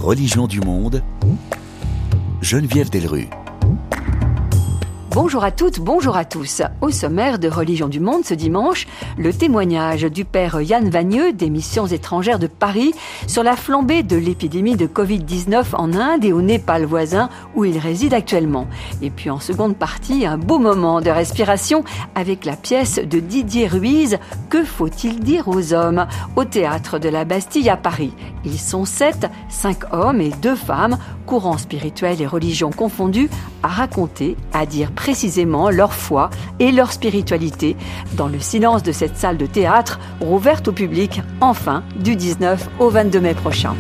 religions du monde, Geneviève Delrue. Bonjour à toutes, bonjour à tous. Au sommaire de Religions du Monde ce dimanche, le témoignage du père Yann Vagneux des Missions étrangères de Paris sur la flambée de l'épidémie de Covid-19 en Inde et au Népal voisin où il réside actuellement. Et puis en seconde partie, un beau moment de respiration avec la pièce de Didier Ruiz, Que faut-il dire aux hommes ? Au théâtre de la Bastille à Paris. Ils sont 7, 5 hommes et 2 femmes, courants spirituels et religions confondus, à raconter, à dire précisément leur foi et leur spiritualité dans le silence de cette salle de théâtre rouverte au public, enfin, du 19 au 22 mai prochain.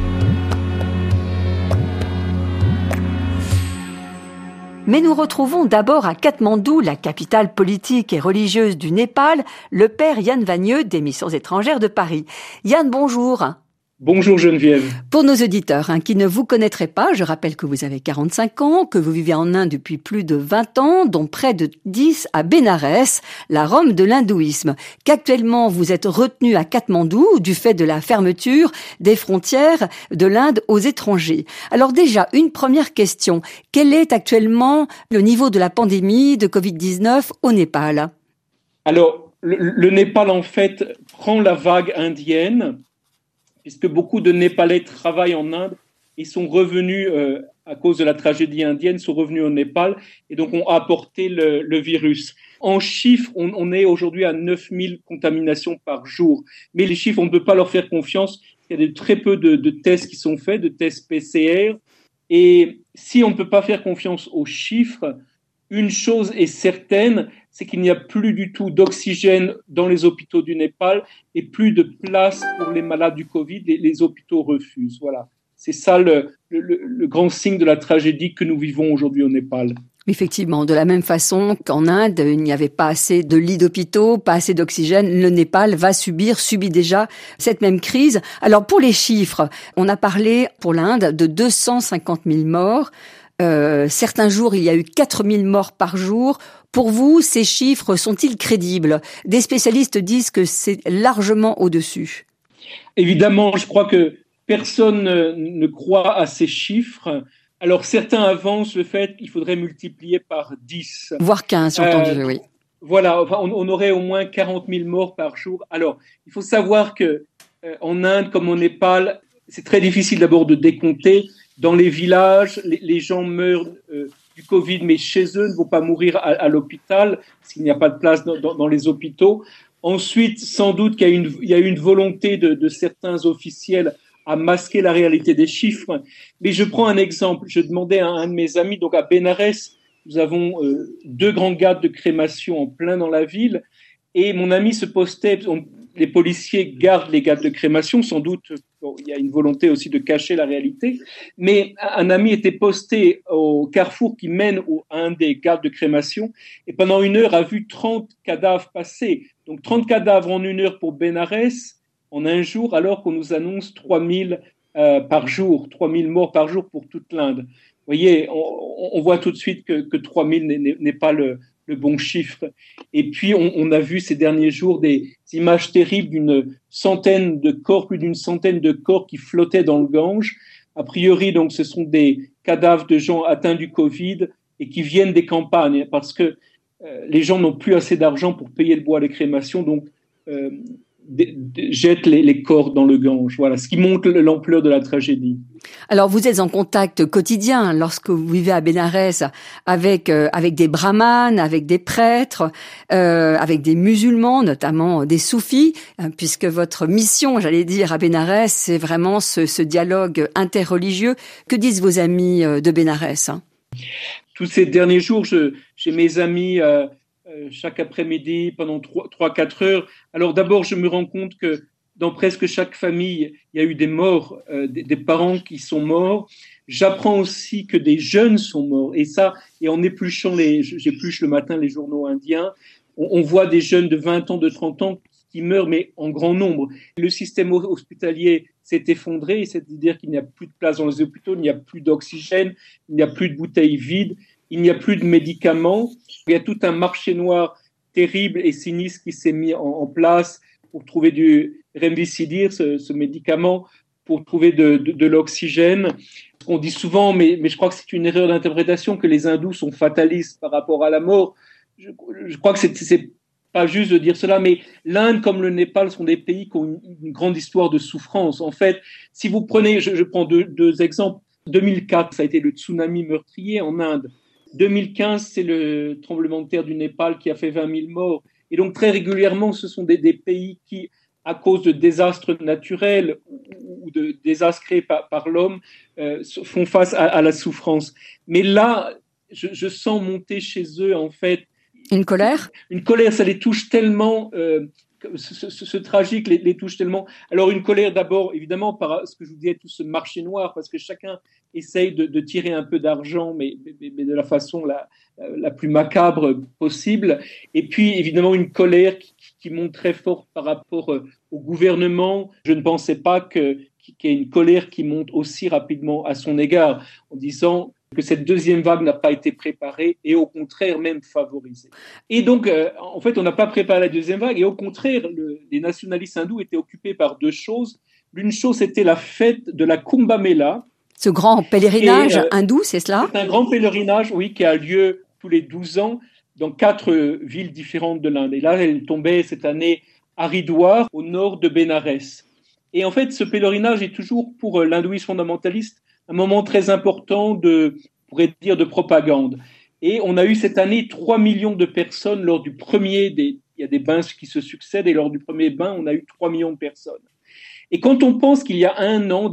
Mais nous retrouvons d'abord à Katmandou, la capitale politique et religieuse du Népal, le père Yann Vagneux des Missions étrangères de Paris. Yann, bonjour. Bonjour Geneviève. Pour nos auditeurs qui ne vous connaîtraient pas, je rappelle que vous avez 45 ans, que vous vivez en Inde depuis plus de 20 ans, dont près de 10 à Bénarès, la Rome de l'hindouisme, qu'actuellement vous êtes retenu à Katmandou du fait de la fermeture des frontières de l'Inde aux étrangers. Alors déjà, une première question. Quel est actuellement le niveau de la pandémie de Covid-19 au Népal ? Alors, le Népal en fait prend la vague indienne, puisque beaucoup de Népalais travaillent en Inde et sont revenus, à cause de la tragédie indienne, sont revenus au Népal et donc ont apporté le virus. En chiffres, on est aujourd'hui à 9000 contaminations par jour. Mais les chiffres, on ne peut pas leur faire confiance. Il y a très peu de tests qui sont faits, de tests PCR. Et si on ne peut pas faire confiance aux chiffres, une chose est certaine, c'est qu'il n'y a plus du tout d'oxygène dans les hôpitaux du Népal et plus de place pour les malades du Covid. Les hôpitaux refusent. Voilà. C'est ça le grand signe de la tragédie que nous vivons aujourd'hui au Népal. Effectivement, de la même façon qu'en Inde, il n'y avait pas assez de lits d'hôpitaux, pas assez d'oxygène, le Népal subit déjà cette même crise. Alors pour les chiffres, on a parlé pour l'Inde de 250 000 morts. Certains jours, il y a eu 4 000 morts par jour. Pour vous, ces chiffres sont-ils crédibles ? Des spécialistes disent que c'est largement au-dessus. Évidemment, je crois que personne ne croit à ces chiffres. Alors, certains avancent le fait qu'il faudrait multiplier par 10. Voire 15, j'ai entendu, oui. Voilà, enfin, on aurait au moins 40 000 morts par jour. Alors, il faut savoir que en Inde, comme au Népal, c'est très difficile d'abord de décompter. Dans les villages, les gens meurent du Covid, mais chez eux, ne vont pas mourir à l'hôpital, parce qu'il n'y a pas de place dans les hôpitaux. Ensuite, sans doute qu'il y a eu une volonté de certains officiels à masquer la réalité des chiffres. Mais je prends un exemple. Je demandais à un de mes amis, donc à Bénarès, nous avons 2 grands gardes de crémation en plein dans la ville, et mon ami se postait, les policiers gardent les gardes de crémation, sans doute, il y a une volonté aussi de cacher la réalité, mais un ami était posté au carrefour qui mène à un des gardes de crémation, et pendant 1 heure a vu 30 cadavres passer. Donc 30 cadavres en 1 heure pour Bénarès, en un jour, alors qu'on nous annonce 3000 par jour, 3000 morts par jour pour toute l'Inde. Vous voyez, on voit tout de suite que 3000 n'est pas le bon chiffre. Et puis, on a vu ces derniers jours des images terribles d'une centaine de corps, plus d'une centaine de corps qui flottaient dans le Gange. A priori, donc, ce sont des cadavres de gens atteints du Covid et qui viennent des campagnes parce que les gens n'ont plus assez d'argent pour payer le bois de crémation, donc jettent les corps dans le Gange. Voilà, ce qui montre l'ampleur de la tragédie. Alors, vous êtes en contact quotidien lorsque vous vivez à Bénarès avec des brahmanes, avec des prêtres, avec des musulmans, notamment des soufis, puisque votre mission, j'allais dire, à Bénarès, c'est vraiment ce dialogue interreligieux. Que disent vos amis de Bénarès ? Tous ces derniers jours, j'ai mes amis chaque après-midi pendant 3-4 heures. Alors d'abord, je me rends compte que dans presque chaque famille, il y a eu des morts, des parents qui sont morts. J'apprends aussi que des jeunes sont morts. Et ça, et en épluchant j'épluche le matin les journaux indiens, on voit des jeunes de 20 ans, de 30 ans qui meurent, mais en grand nombre. Le système hospitalier s'est effondré, c'est-à-dire qu'il n'y a plus de place dans les hôpitaux, il n'y a plus d'oxygène, il n'y a plus de bouteilles vides, il n'y a plus de médicaments. Il y a tout un marché noir terrible et sinistre qui s'est mis en place pour trouver du remdesivir, ce médicament, pour trouver de l'oxygène. On dit souvent, mais je crois que c'est une erreur d'interprétation, que les hindous sont fatalistes par rapport à la mort. Je crois que c'est pas juste de dire cela, mais l'Inde comme le Népal sont des pays qui ont une grande histoire de souffrance. En fait, si vous prenez, je prends deux exemples. 2004, ça a été le tsunami meurtrier en Inde. 2015, c'est le tremblement de terre du Népal qui a fait 20 000 morts. Et donc, très régulièrement, ce sont des pays qui, à cause de désastres naturels ou de désastres créés par l'homme, font face à la souffrance. Mais là, je sens monter chez eux, en fait, une colère. Une colère, ça les touche tellement, ce tragique les touche tellement. Alors une colère d'abord, évidemment, par ce que je vous disais, tout ce marché noir, parce que chacun essaye de tirer un peu d'argent, mais de la façon la plus macabre possible. Et puis évidemment une colère qui monte très fort par rapport au gouvernement. Je ne pensais pas qu'il y ait une colère qui monte aussi rapidement à son égard, en disant que cette deuxième vague n'a pas été préparée et au contraire même favorisée. Et donc, en fait, on n'a pas préparé la deuxième vague et au contraire, les nationalistes hindous étaient occupés par deux choses. L'une chose, c'était la fête de la Kumbh Mela. Ce grand pèlerinage hindou, c'est cela ? C'est un grand pèlerinage, oui, qui a lieu tous les 12 ans dans 4 villes différentes de l'Inde. Et là, elle tombait cette année à Haridwar, au nord de Bénarès. Et en fait, ce pèlerinage est toujours pour l'hindouisme fondamentaliste un moment très important de propagande. Et on a eu cette année 3 millions de personnes lors du premier il y a des bains qui se succèdent, et lors du premier bain, on a eu 3 millions de personnes. Et quand on pense qu'il y a un an,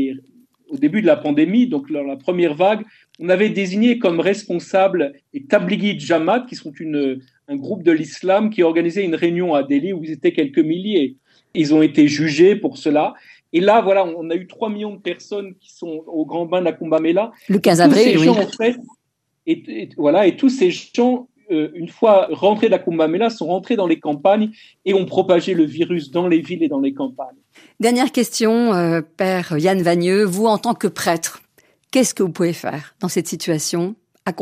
au début de la pandémie, donc dans la première vague, on avait désigné comme responsable les Tablighi Jamaat, qui sont un groupe de l'islam qui organisait une réunion à Delhi où ils étaient quelques milliers. Ils ont été jugés pour cela. Et là, voilà, on a eu 3 millions de personnes qui sont au grand bain de la Kumbh Mela. Le 15 avril, oui. En fait, et tous ces gens, une fois rentrés de la Kumbh Mela, sont rentrés dans les campagnes et ont propagé le virus dans les villes et dans les campagnes. Dernière question, Père Yann Vagneux, vous en tant que prêtre, qu'est-ce que vous pouvez faire dans cette situation ? Accompagner ?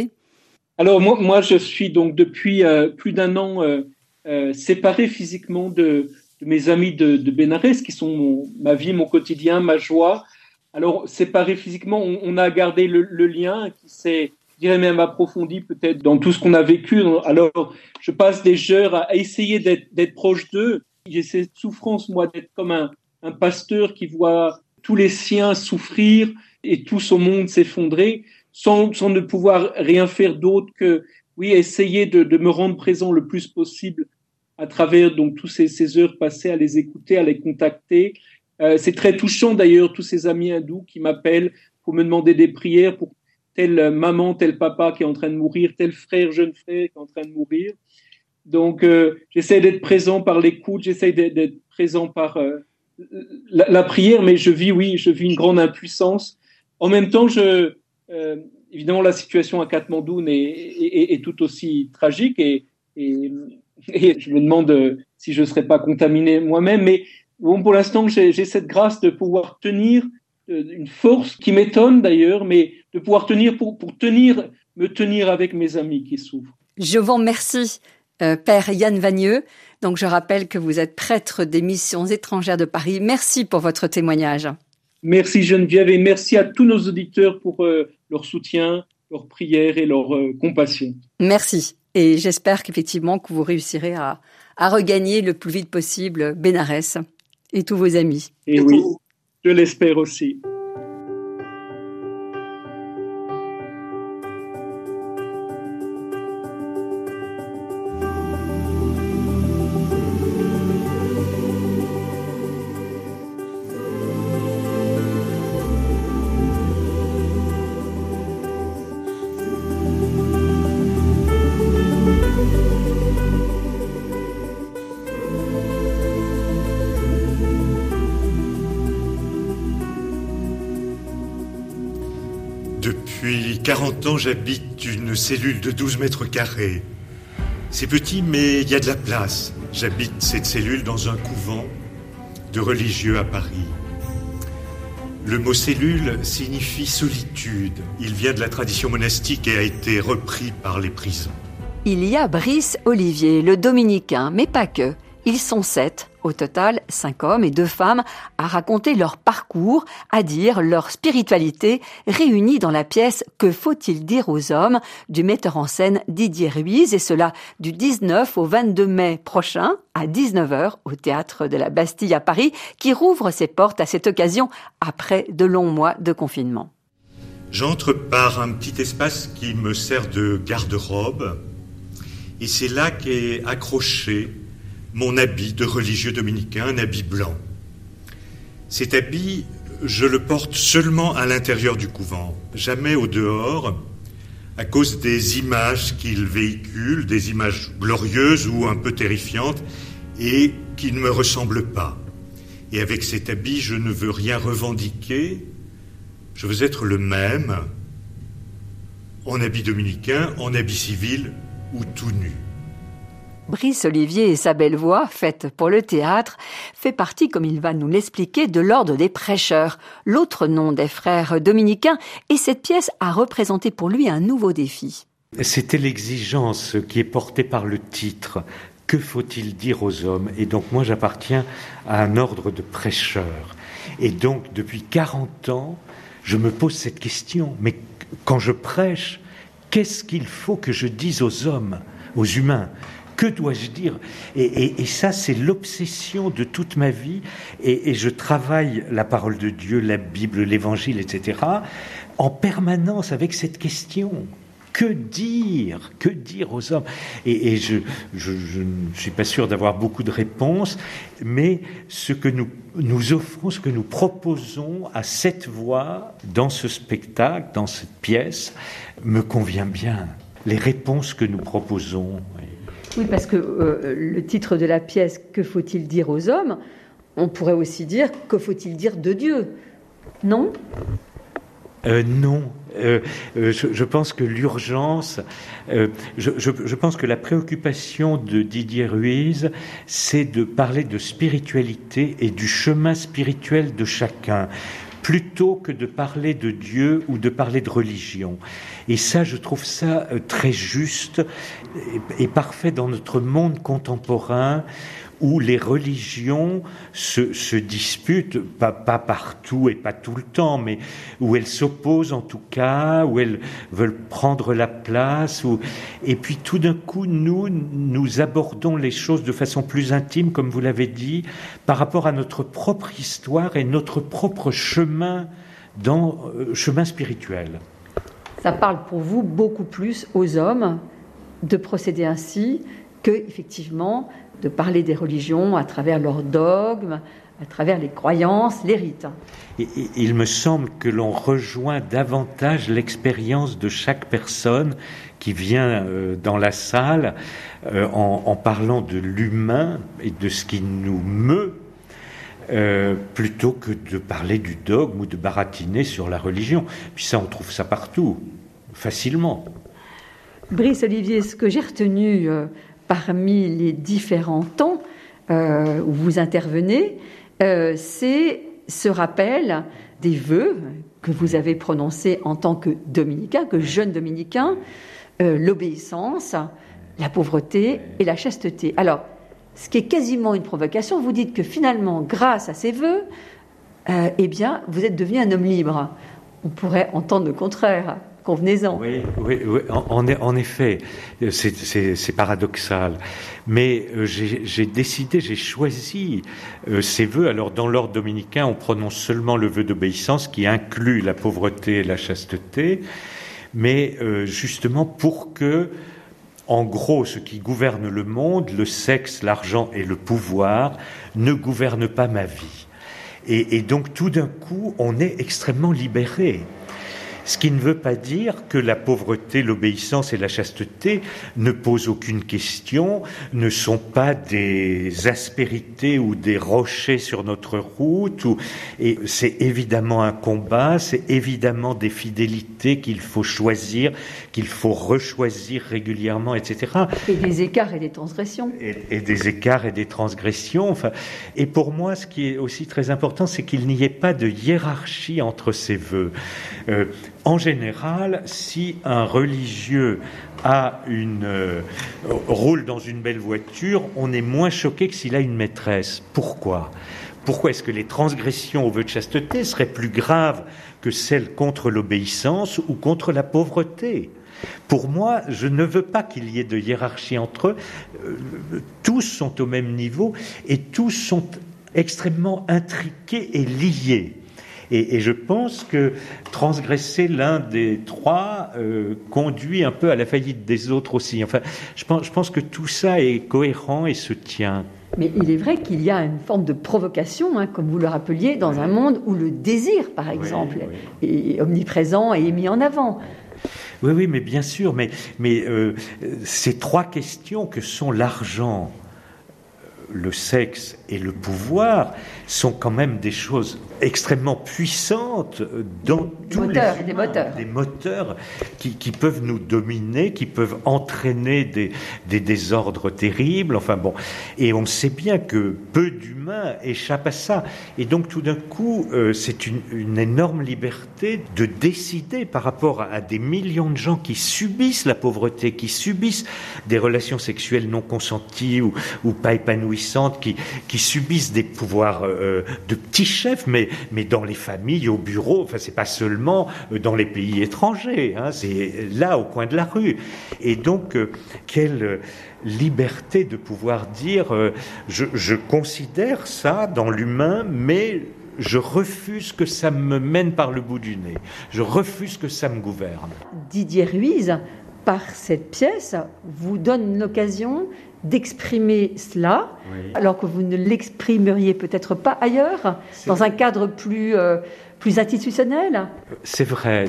Alors moi, je suis donc depuis plus d'un an séparé physiquement de mes amis de Bénarès, qui sont ma vie, mon quotidien, ma joie. Alors, séparés physiquement, on a gardé le lien qui s'est, je dirais même approfondi peut-être dans tout ce qu'on a vécu. Alors, je passe des heures à essayer d'être proche d'eux. J'ai cette souffrance, moi, d'être comme un pasteur qui voit tous les siens souffrir et tout son monde s'effondrer sans ne pouvoir rien faire d'autre que, oui, essayer de me rendre présent le plus possible à travers donc tous ces heures passées à les écouter, à les contacter. C'est très touchant d'ailleurs, tous ces amis hindous qui m'appellent pour me demander des prières pour telle maman, tel papa qui est en train de mourir, tel frère, jeune frère qui est en train de mourir. Donc j'essaie d'être présent par l'écoute, j'essaie d'être présent par la prière, mais je vis une grande impuissance. En même temps, évidemment la situation à Katmandou est tout aussi tragique et je me demande si je ne serais pas contaminé moi-même. Mais bon, pour l'instant, j'ai cette grâce de pouvoir tenir, une force qui m'étonne d'ailleurs, mais de pouvoir tenir pour me tenir avec mes amis qui souffrent. Je vous remercie, Père Yann Vagneux. Donc, je rappelle que vous êtes prêtre des missions étrangères de Paris. Merci pour votre témoignage. Merci Geneviève et merci à tous nos auditeurs pour leur soutien, leur prière et leur compassion. Merci. Et j'espère qu'effectivement que vous réussirez à regagner le plus vite possible Bénarès et tous vos amis. Et oui, je l'espère aussi. Depuis 40 ans, j'habite une cellule de 12 mètres carrés. C'est petit, mais il y a de la place. J'habite cette cellule dans un couvent de religieux à Paris. Le mot cellule signifie solitude. Il vient de la tradition monastique et a été repris par les prisons. Il y a Brice Olivier, le dominicain, mais pas que. Ils sont 7, au total 5 hommes et 2 femmes, à raconter leur parcours, à dire leur spiritualité, réunis dans la pièce « Que faut-il dire aux hommes ?» du metteur en scène Didier Ruiz, et cela du 19 au 22 mai prochain, à 19h, au Théâtre de la Bastille à Paris, qui rouvre ses portes à cette occasion après de longs mois de confinement. J'entre par un petit espace qui me sert de garde-robe, et c'est là qu'est accroché mon habit de religieux dominicain, un habit blanc. Cet habit, je le porte seulement à l'intérieur du couvent, jamais au dehors, à cause des images qu'il véhicule, des images glorieuses ou un peu terrifiantes, et qui ne me ressemblent pas. Et avec cet habit, je ne veux rien revendiquer. Je veux être le même, en habit dominicain, en habit civil ou tout nu. Brice Olivier et sa belle voix, faite pour le théâtre, fait partie, comme il va nous l'expliquer, de l'ordre des prêcheurs, l'autre nom des frères dominicains, et cette pièce a représenté pour lui un nouveau défi. C'était l'exigence qui est portée par le titre. Que faut-il dire aux hommes ? Et donc moi j'appartiens à un ordre de prêcheurs. Et donc depuis 40 ans, je me pose cette question, mais quand je prêche, qu'est-ce qu'il faut que je dise aux hommes, aux humains ? Que dois-je dire ? Et ça, c'est l'obsession de toute ma vie, et je travaille la parole de Dieu, la Bible, l'Évangile, etc., en permanence avec cette question. Que dire aux hommes ? Et je ne suis pas sûr d'avoir beaucoup de réponses, mais ce que nous offrons, ce que nous proposons à cette voix, dans ce spectacle, dans cette pièce, me convient bien. Les réponses que nous proposons. Oui, parce que le titre de la pièce « Que faut-il dire aux hommes ?» on pourrait aussi dire « Que faut-il dire de Dieu ?» Non ? Non. Je pense que l'urgence, je pense que la préoccupation de Didier Ruiz, c'est de parler de spiritualité et du chemin spirituel de chacun, plutôt que de parler de Dieu ou de parler de religion. Et ça, je trouve ça très juste et parfait dans notre monde contemporain, où les religions se disputent, pas partout et pas tout le temps, mais où elles s'opposent en tout cas, où elles veulent prendre la place. Et puis tout d'un coup, nous abordons les choses de façon plus intime, comme vous l'avez dit, par rapport à notre propre histoire et notre propre chemin, chemin spirituel. Ça parle pour vous beaucoup plus aux hommes de procéder ainsi que, effectivement, de parler des religions à travers leurs dogmes, à travers les croyances, les rites. Et il me semble que l'on rejoint davantage l'expérience de chaque personne qui vient dans la salle en parlant de l'humain et de ce qui nous meut, plutôt que de parler du dogme ou de baratiner sur la religion. Puis ça, on trouve ça partout, facilement. Brice Olivier, ce que j'ai retenu parmi les différents temps où vous intervenez, c'est ce rappel des vœux que vous avez prononcés en tant que dominicain, que jeune dominicain, l'obéissance, la pauvreté et la chasteté. Alors, ce qui est quasiment une provocation, vous dites que finalement, grâce à ces vœux, eh bien, vous êtes devenu un homme libre. On pourrait entendre le contraire. Convenez-en. Oui, en effet, c'est paradoxal. Mais j'ai choisi ces vœux. Alors, dans l'ordre dominicain, on prononce seulement le vœu d'obéissance qui inclut la pauvreté et la chasteté, mais justement pour que, en gros, ce qui gouverne le monde, le sexe, l'argent et le pouvoir, ne gouvernent pas ma vie. Et donc, tout d'un coup, on est extrêmement libéré. Ce qui ne veut pas dire que la pauvreté, l'obéissance et la chasteté ne posent aucune question, ne sont pas des aspérités ou des rochers sur notre route. Et c'est évidemment un combat, c'est évidemment des fidélités qu'il faut choisir, qu'il faut rechoisir régulièrement, etc. Et des écarts et des transgressions. Et des écarts et des transgressions. Enfin, et pour moi, ce qui est aussi très important, c'est qu'il n'y ait pas de hiérarchie entre ces vœux. En général, si un religieux roule dans une belle voiture, on est moins choqué que s'il a une maîtresse. Pourquoi est-ce que les transgressions au vœu de chasteté seraient plus graves que celles contre l'obéissance ou contre la pauvreté ? Pour moi, je ne veux pas qu'il y ait de hiérarchie entre eux. Tous sont au même niveau et tous sont extrêmement intriqués et liés. Et je pense que transgresser l'un des trois conduit un peu à la faillite des autres aussi. Enfin, je pense que tout ça est cohérent et se tient. Mais il est vrai qu'il y a une forme de provocation, comme vous le rappeliez, dans un monde où le désir, par exemple, est omniprésent et est mis en avant. Oui, mais bien sûr. Mais ces trois questions que sont l'argent, le sexe et le pouvoir sont quand même des choses extrêmement puissantes dans tous des moteurs qui peuvent nous dominer, qui peuvent entraîner des désordres terribles. Enfin bon, et on sait bien que peu d'humains échappent à ça. Et donc tout d'un coup, c'est une énorme liberté de décider par rapport à des millions de gens qui subissent la pauvreté, qui subissent des relations sexuelles non consenties ou pas épanouissantes, qui subissent des pouvoirs de petits chefs, mais dans les familles, au bureau. Enfin, c'est pas seulement dans les pays étrangers, c'est là au coin de la rue. Et donc, quelle liberté de pouvoir dire je considère ça dans l'humain, mais je refuse que ça me mène par le bout du nez. Je refuse que ça me gouverne. Didier Ruiz, par cette pièce, vous donne l'occasion d'exprimer cela, alors que vous ne l'exprimeriez peut-être pas ailleurs, dans un cadre plus institutionnel. C'est vrai.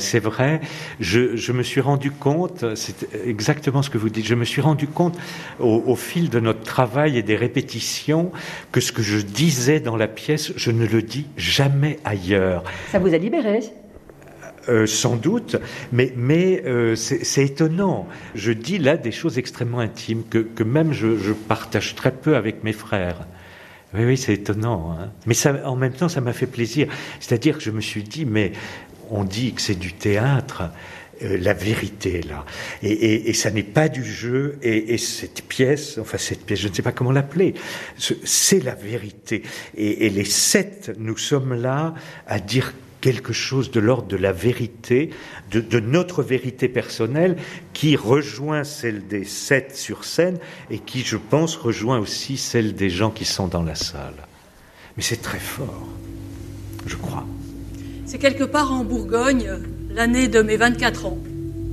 Je me suis rendu compte, c'est exactement ce que vous dites, je me suis rendu compte au fil de notre travail et des répétitions que ce que je disais dans la pièce, je ne le dis jamais ailleurs. Ça vous a libéré ? Sans doute, mais c'est étonnant. Je dis là des choses extrêmement intimes que même je partage très peu avec mes frères. Oui, c'est étonnant. Mais ça, en même temps, ça m'a fait plaisir. C'est-à-dire que je me suis dit, mais on dit que c'est du théâtre. La vérité là, et ça n'est pas du jeu, et cette pièce, je ne sais pas comment l'appeler, c'est la vérité, et les 7, nous sommes là à dire quelque chose de l'ordre de la vérité, de notre vérité personnelle, qui rejoint celle des 7 sur scène, et qui, je pense, rejoint aussi celle des gens qui sont dans la salle. Mais c'est très fort, je crois. C'est quelque part en Bourgogne, l'année de mes 24 ans.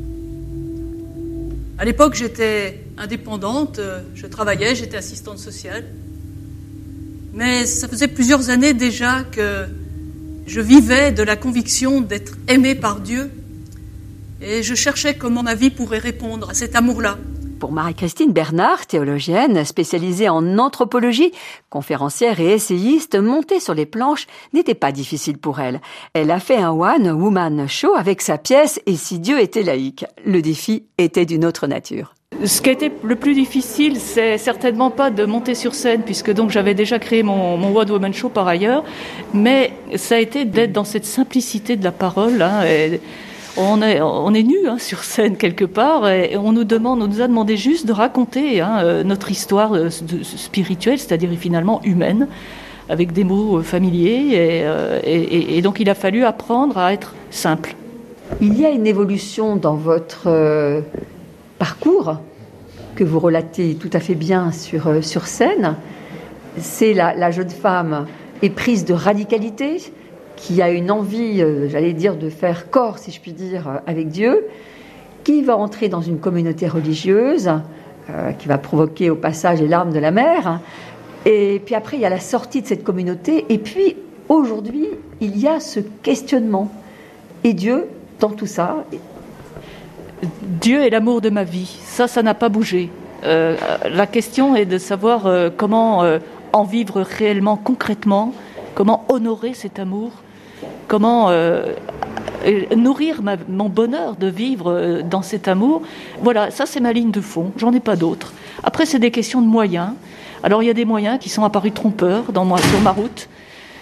À l'époque, j'étais indépendante, je travaillais, j'étais assistante sociale. Mais ça faisait plusieurs années déjà que je vivais de la conviction d'être aimée par Dieu. Et je cherchais comment ma vie pourrait répondre à cet amour-là. Pour Marie-Christine Bernard, théologienne spécialisée en anthropologie, conférencière et essayiste, monter sur les planches n'était pas difficile pour elle. Elle a fait un one-woman show avec sa pièce « Et si Dieu était laïque ?» Le défi était d'une autre nature. Ce qui a été le plus difficile, c'est certainement pas de monter sur scène, puisque donc j'avais déjà créé mon one-woman show par ailleurs, mais ça a été d'être dans cette simplicité de la parole, et on est nus sur scène quelque part, et on nous a demandé juste de raconter notre histoire spirituelle, c'est-à-dire finalement humaine, avec des mots familiers, et donc il a fallu apprendre à être simple. Il y a une évolution dans votre parcours que vous relatez tout à fait bien sur scène. C'est la jeune femme éprise de radicalité, qui a une envie, j'allais dire, de faire corps, si je puis dire, avec Dieu, qui va entrer dans une communauté religieuse, qui va provoquer au passage les larmes de la mère. Et puis après, il y a la sortie de cette communauté. Et puis, aujourd'hui, il y a ce questionnement. Et Dieu, dans tout ça... Dieu est l'amour de ma vie. Ça n'a pas bougé. La question est de savoir comment en vivre réellement, concrètement, comment honorer cet amour, comment nourrir mon bonheur de vivre dans cet amour. Voilà, ça c'est ma ligne de fond, j'en ai pas d'autres. Après, c'est des questions de moyens. Alors il y a des moyens qui sont apparus trompeurs sur ma route.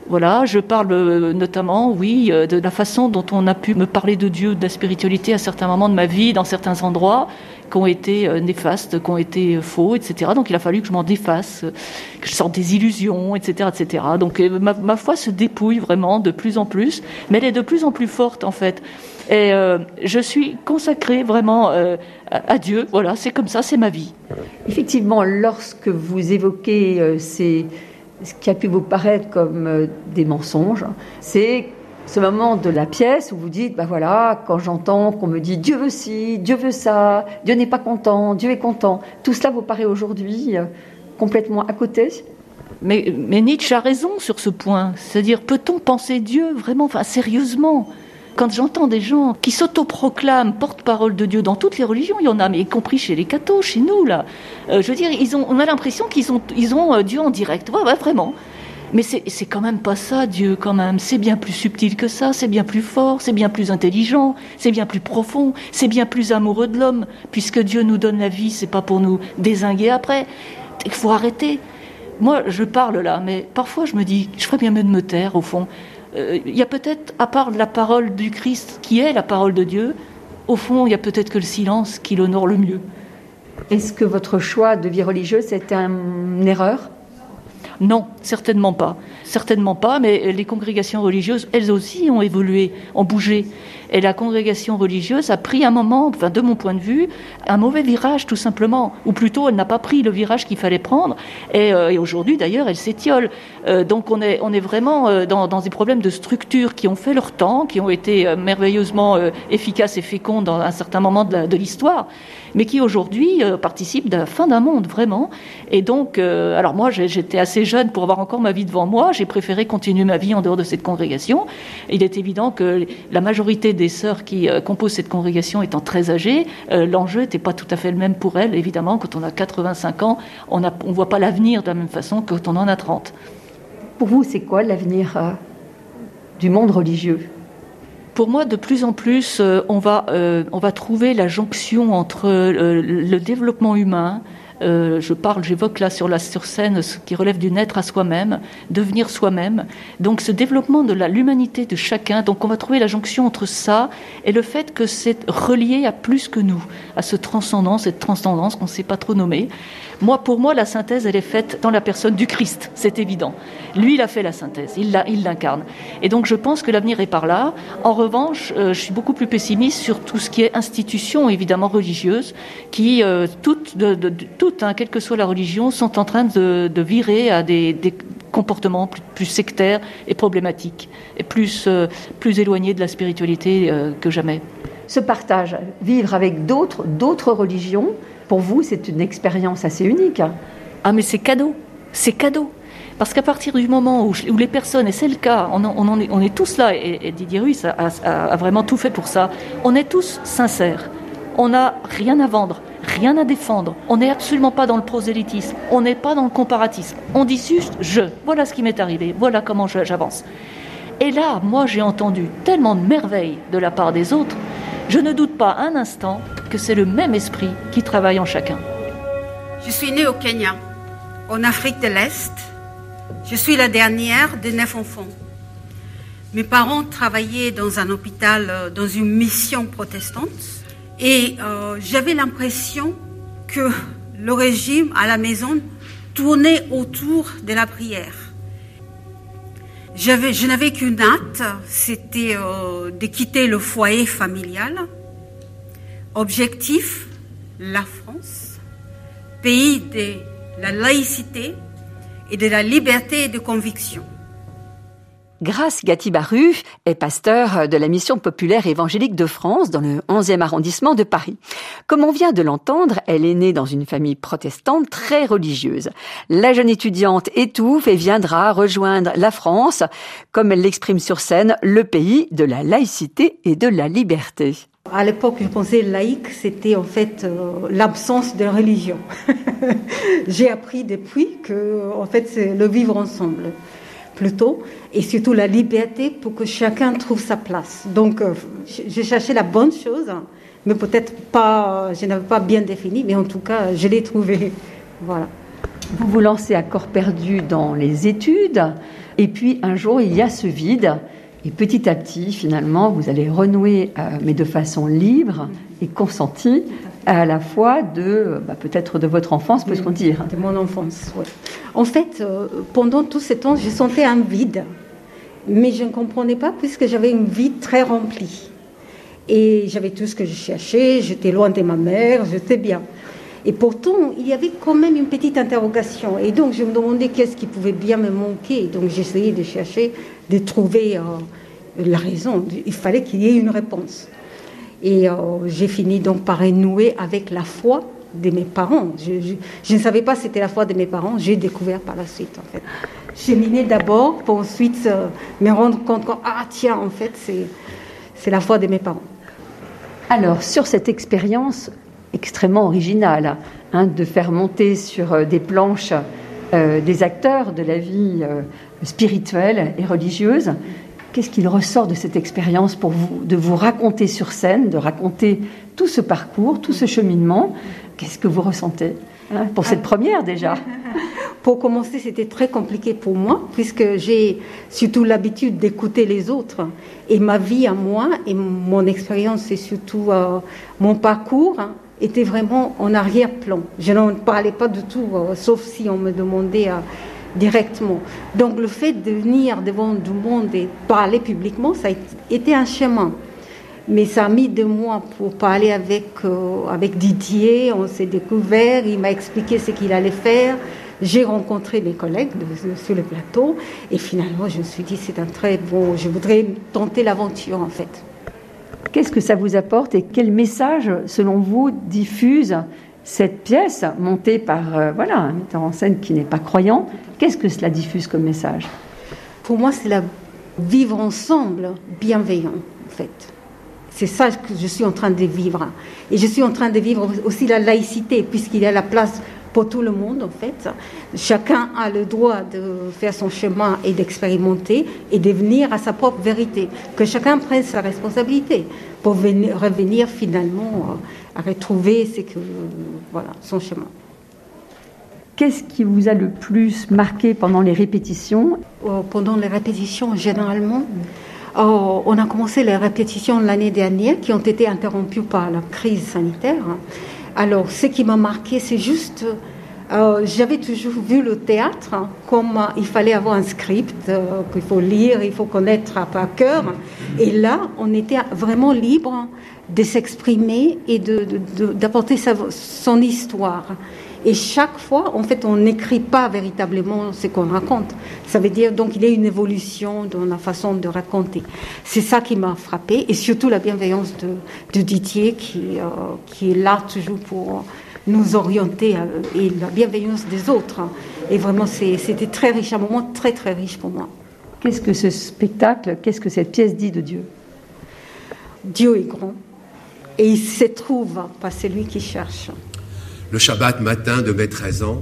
Voilà, je parle notamment, oui, de la façon dont on a pu me parler de Dieu, de la spiritualité à certains moments de ma vie, dans certains endroits, qui ont été néfastes, qui ont été faux, etc. Donc il a fallu que je m'en défasse, que je sorte des illusions, etc., etc. Donc ma foi se dépouille vraiment de plus en plus, mais elle est de plus en plus forte en fait. Et je suis consacrée vraiment à Dieu. Voilà, c'est comme ça, c'est ma vie. Effectivement, lorsque vous évoquez ce qui a pu vous paraître comme des mensonges, c'est ce moment de la pièce où vous dites, voilà, quand j'entends qu'on me dit Dieu veut ci, Dieu veut ça, Dieu n'est pas content, Dieu est content, tout cela vous paraît aujourd'hui complètement à côté ? Mais Nietzsche a raison sur ce point. C'est-à-dire, peut-on penser Dieu vraiment, sérieusement ? Quand j'entends des gens qui s'autoproclament porte-parole de Dieu dans toutes les religions, il y en a, mais y compris chez les cathos, chez nous, là. Je veux dire, on a l'impression qu'ils ont Dieu en direct. Ouais, vraiment. Mais c'est quand même pas ça, Dieu, quand même. C'est bien plus subtil que ça, c'est bien plus fort, c'est bien plus intelligent, c'est bien plus profond, c'est bien plus amoureux de l'homme. Puisque Dieu nous donne la vie, c'est pas pour nous dézinguer après. Il faut arrêter. Moi, je parle là, mais parfois je me dis, je ferais bien mieux de me taire, au fond. Il y a peut-être, à part la parole du Christ, qui est la parole de Dieu, au fond, il y a peut-être que le silence qui l'honore le mieux. Est-ce que votre choix de vie religieuse, c'était une erreur ? Non, certainement pas. Certainement pas, mais les congrégations religieuses, elles aussi ont évolué, ont bougé. Et la congrégation religieuse a pris un moment, de mon point de vue, un mauvais virage tout simplement. Ou plutôt, elle n'a pas pris le virage qu'il fallait prendre. Et aujourd'hui, d'ailleurs, elle s'étiole. Donc on est vraiment dans des problèmes de structure qui ont fait leur temps, qui ont été merveilleusement efficaces et féconds dans un certain moment de l'histoire, mais qui aujourd'hui participent de la fin d'un monde, vraiment. Et donc, alors moi, j'étais assez jeune pour avoir encore ma vie devant moi. J'ai préféré continuer ma vie en dehors de cette congrégation. Il est évident que la majorité des sœurs qui composent cette congrégation étant très âgées, l'enjeu n'était pas tout à fait le même pour elles. Évidemment, quand on a 85 ans, on voit pas l'avenir de la même façon que quand on en a 30. Pour vous, c'est quoi l'avenir du monde religieux ? Pour moi, de plus en plus, on va trouver la jonction entre le développement humain. J'évoque là sur scène ce qui relève du naître à soi-même, devenir soi-même. Donc ce développement de l'humanité de chacun, donc on va trouver la jonction entre ça et le fait que c'est relié à plus que nous, à ce transcendant, cette transcendance qu'on ne sait pas trop nommer. Pour moi, la synthèse, elle est faite dans la personne du Christ, c'est évident. Lui, il a fait la synthèse, il l'incarne. Et donc je pense que l'avenir est par là. En revanche, je suis beaucoup plus pessimiste sur tout ce qui est institution, évidemment religieuse, qui toutes, quelle que soit la religion, sont en train de virer à des comportements plus sectaires et problématiques, et plus éloignés de la spiritualité que jamais. Ce partage, vivre avec d'autres religions, pour vous, c'est une expérience assez unique. Ah, mais c'est cadeau. Parce qu'à partir du moment où les personnes, et c'est le cas, on est tous là, et Didier Ruiz a vraiment tout fait pour ça, on est tous sincères. On n'a rien à vendre, rien à défendre. On n'est absolument pas dans le prosélytisme, on n'est pas dans le comparatisme. On dit juste voilà ce qui m'est arrivé, voilà comment j'avance. Et là, moi, j'ai entendu tellement de merveilles de la part des autres, je ne doute pas un instant que c'est le même esprit qui travaille en chacun. Je suis née au Kenya, en Afrique de l'Est. Je suis la dernière de 9 enfants. Mes parents travaillaient dans un hôpital, dans une mission protestante. Et j'avais l'impression que le régime à la maison tournait autour de la prière. Je n'avais qu'une hâte, c'était de quitter le foyer familial. Objectif, la France, pays de la laïcité et de la liberté de conviction. Grace Gatti-Baru est pasteur de la Mission populaire évangélique de France dans le 11e arrondissement de Paris. Comme on vient de l'entendre, elle est née dans une famille protestante très religieuse. La jeune étudiante étouffe et viendra rejoindre la France, comme elle l'exprime sur scène, le pays de la laïcité et de la liberté. À l'époque, je pensais laïque, c'était en fait l'absence de religion. J'ai appris depuis que, en fait, c'est le vivre ensemble. Plutôt, et surtout la liberté pour que chacun trouve sa place. Donc, j'ai cherché la bonne chose, mais peut-être pas, je n'avais pas bien défini, mais en tout cas, je l'ai trouvé. Voilà. Vous vous lancez à corps perdu dans les études. Et puis un jour, il y a ce vide. Et petit à petit, finalement, vous allez renouer, mais de façon libre et consentie, à la fois peut-être de votre enfance, peut-on dire. De mon enfance, oui. En fait, pendant tout ce temps, je sentais un vide. Mais je ne comprenais pas puisque j'avais une vie très remplie. Et j'avais tout ce que je cherchais, j'étais loin de ma mère, j'étais bien. Et pourtant, il y avait quand même une petite interrogation. Et donc, je me demandais qu'est-ce qui pouvait bien me manquer. Donc, j'essayais de chercher, de trouver la raison. Il fallait qu'il y ait une réponse. Et j'ai fini donc par renouer avec la foi de mes parents. Je ne savais pas si c'était la foi de mes parents. J'ai découvert par la suite, en fait. Cheminer d'abord pour ensuite me rendre compte que, en fait, c'est la foi de mes parents. Alors, sur cette expérience extrêmement originale, de faire monter sur des planches des acteurs de la vie spirituelle et religieuse, qu'est-ce qu'il ressort de cette expérience pour vous, de vous raconter sur scène, de raconter tout ce parcours, tout ce cheminement? Qu'est-ce que vous ressentez pour cette première déjà? Pour commencer, c'était très compliqué pour moi, puisque j'ai surtout l'habitude d'écouter les autres. Et ma vie à moi, et mon expérience, et surtout mon parcours, était vraiment en arrière-plan. Je n'en parlais pas du tout, sauf si on me demandait directement. Donc le fait de venir devant du monde et parler publiquement, ça a été un chemin. Mais ça a mis 2 mois pour parler avec Didier. On s'est découvert, il m'a expliqué ce qu'il allait faire. J'ai rencontré mes collègues sur le plateau et finalement je me suis dit c'est un très bon, je voudrais tenter l'aventure en fait. Qu'est-ce que ça vous apporte et quel message selon vous diffuse cette pièce montée par un metteur en scène qui n'est pas croyant? Qu'est-ce que cela diffuse comme message? Pour moi c'est la vivre ensemble bienveillant en fait. C'est ça que je suis en train de vivre et je suis en train de vivre aussi la laïcité puisqu'il y a la place pour tout le monde, en fait. Chacun a le droit de faire son chemin et d'expérimenter et de venir à sa propre vérité. Que chacun prenne sa responsabilité pour revenir finalement à retrouver son chemin. Qu'est-ce qui vous a le plus marqué pendant les répétitions? Pendant les répétitions, généralement, on a commencé les répétitions l'année dernière qui ont été interrompues par la crise sanitaire. Alors, ce qui m'a marqué, c'est juste, j'avais toujours vu le théâtre comme il fallait avoir un script qu'il faut lire, il faut connaître par cœur. Et là, on était vraiment libre de s'exprimer et d'apporter son histoire. Et chaque fois, en fait, on n'écrit pas véritablement ce qu'on raconte. Ça veut dire, donc, il y a une évolution dans la façon de raconter. C'est ça qui m'a frappée. Et surtout la bienveillance de Didier qui est là toujours pour nous orienter et la bienveillance des autres. Et vraiment, c'était très riche, un moment très, très riche pour moi. Qu'est-ce que ce spectacle, qu'est-ce que cette pièce dit de Dieu? Dieu est grand. Et il se trouve par celui qui cherche. Le Shabbat matin de mes 13 ans,